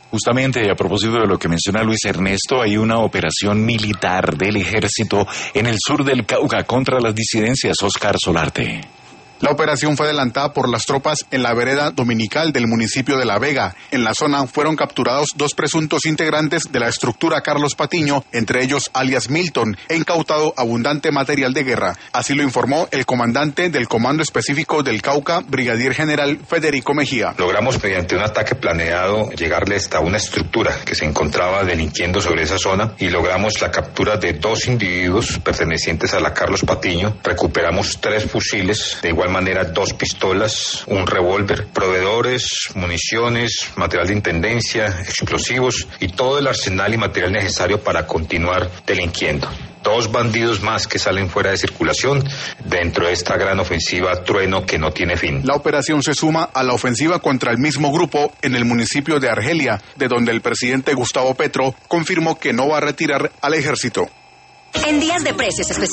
Justamente a propósito de lo que menciona Luis Ernesto, hay una operación militar del ejército en el sur del Cauca contra las disidencias. Oscar Solarte. La operación fue adelantada por las tropas en la vereda dominical del municipio de La Vega. En la zona fueron capturados 2 presuntos integrantes de la estructura Carlos Patiño, entre ellos alias Milton, e incautado abundante material de guerra. Así lo informó el comandante del Comando Específico del Cauca, Brigadier General Federico Mejía. Logramos mediante un ataque planeado llegarle hasta una estructura que se encontraba delinquiendo sobre esa zona y logramos la captura de 2 individuos pertenecientes a la Carlos Patiño. Recuperamos 3 fusiles, de igual manera 2 pistolas, un revólver, proveedores, municiones, material de intendencia, explosivos y todo el arsenal y material necesario para continuar delinquiendo. 2 bandidos más que salen fuera de circulación dentro de esta gran ofensiva Trueno que no tiene fin. La operación se suma a la ofensiva contra el mismo grupo en el municipio de Argelia, de donde el presidente Gustavo Petro confirmó que no va a retirar al ejército. En días de precios especiales